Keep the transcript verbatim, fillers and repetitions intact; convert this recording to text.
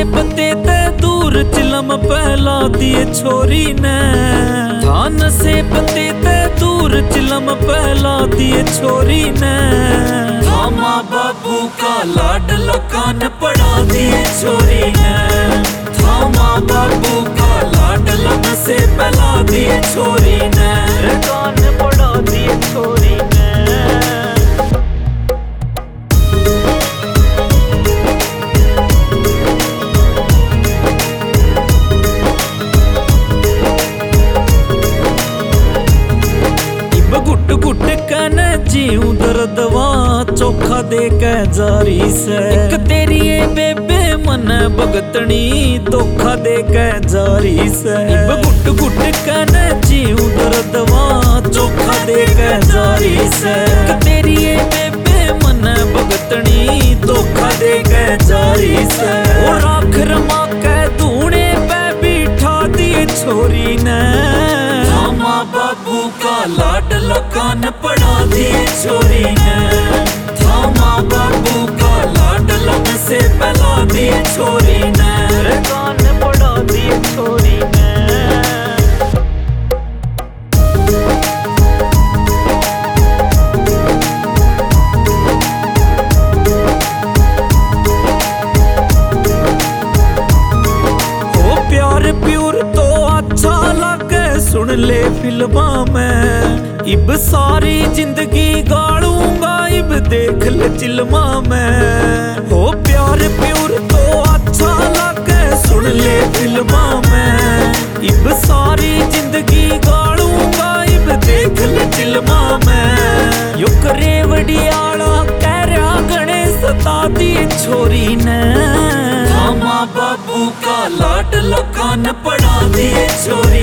पते ते दूर चिलम पहला दिए छोरी ने। थान से पते ते दूर चिलम पहला दिए छोरी ने। थामा बाबू का लाडला कान पड़ा दिए छोरी ने। थामा बाबू का लाडला से पहला दिए छोरी ने। कान पड़ा दिए छोरी ने। गुट गुट कन जीव दर्दवा चोखा दे के जारी से। एक तेरी ये बेबे मन भगतनी धोखा दे के जारी से। गुट गुट कन जीव दर्दवा चोखा दे के जारी से। एक तेरी ये बेबे मन भगतनी धोखा दे के जारी से। और आखिर माँ के धूने पे बिठा दिए छोरी ने। थामा बाबू का लाडला कान पड़ा दिए छोरी ने। थामा बाबू का लाडला से पहला दिए छोरी ने। कान पड़ा दिए छोरी ने। ओ प्यार प्यूर तो अच्छा लगे सुन ले फिल्मा में। इब सारी जिंदगी गालूंगा इब देख ले चिल्मा में। हो प्यार प्यूर तो अच्छा लगे सुन ले फिल्मा में। इब सारी जिंदगी गालूंगा इब देख ले चिल्मा में। यो करेवड़ियाला कह रहा गणेश सता दिए छोरी ने। थामा बाबू का लाडला कान पड़ा दिए छोरी